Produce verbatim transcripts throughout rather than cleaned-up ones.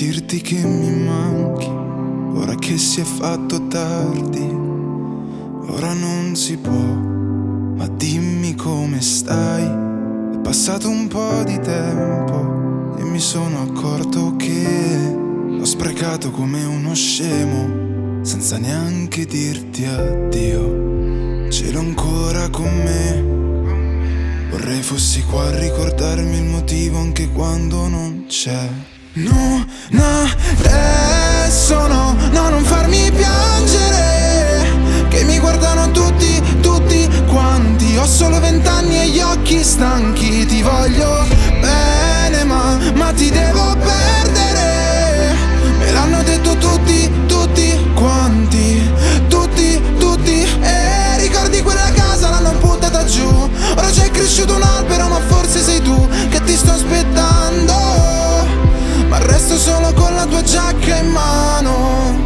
dirti che mi manchi, ora che si è fatto tardi. Ora non si può, ma dimmi come stai. È passato un po' di tempo e mi sono accorto che ho sprecato come uno scemo, senza neanche dirti addio. Ce l'ho ancora con me, vorrei fossi qua a ricordarmi il motivo anche quando non c'è. No, no, adesso no, no, non farmi piangere, che mi guardano tutti, tutti quanti. Ho solo vent'anni e gli occhi stanchi. Ti voglio bene ma, ma ti devo perdere. Me l'hanno detto tutti, tutti quanti, tutti, tutti. E ricordi quella casa, l'hanno buttata giù. Ora c'è cresciuto un albero ma forse sei tu che ti sto aspettando, ma resto solo con la tua giacca in mano.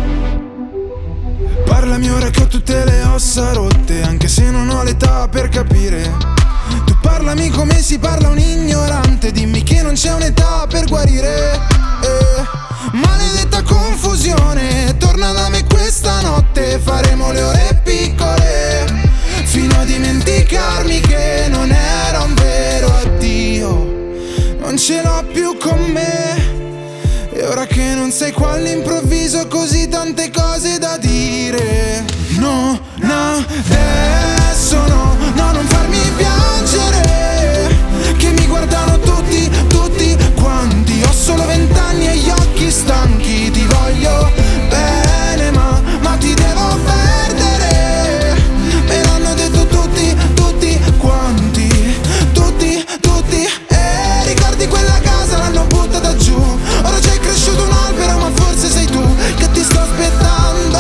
Parlami ora che ho tutte le ossa rotte, anche se non ho l'età per capire. Tu parlami come si parla un ignorante, dimmi che non c'è un'età per guarire. eh. Maledetta confusione, torna da me questa notte, faremo le ore piccole, fino a dimenticarmi che non era un vero addio. Non ce l'ho più con me, e ora che non sei qua all'improvviso, così tante cose da dire. No, no, adesso no, no, non farmi piangere, che mi guardano tutti, tutti quanti. Ho solo vent'anni e gli occhi stanchi. Ti voglio bene ma, ma ti devo perdere. Me l'hanno detto tutti, tutti quanti, tutti, tutti. E ricordi quella casa, l'hanno buttata giù. Ora c'è cresciuto un albero ma forse sei tu che ti sto aspettando,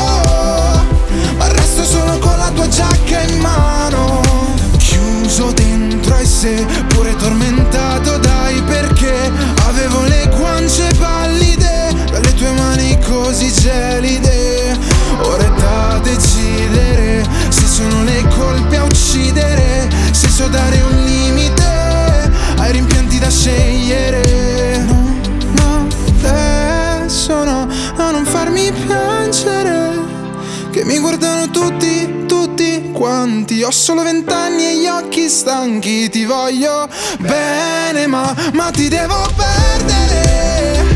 ma resto solo con la tua giacca in mano. Chiuso dentro ai sé, pure tormentato dai perché avevo le guance pallide dalle tue mani così gelide. Ora è da decidere se sono le colpe a uccidere, se so dare un limite ai rimpianti da scegliere. No, no, adesso no, no, non farmi piangere, che mi guardano tutti, tutti quanti. Ho solo vent'anni e gli occhi stanchi. Ti voglio bene ma, ma ti devo perdere.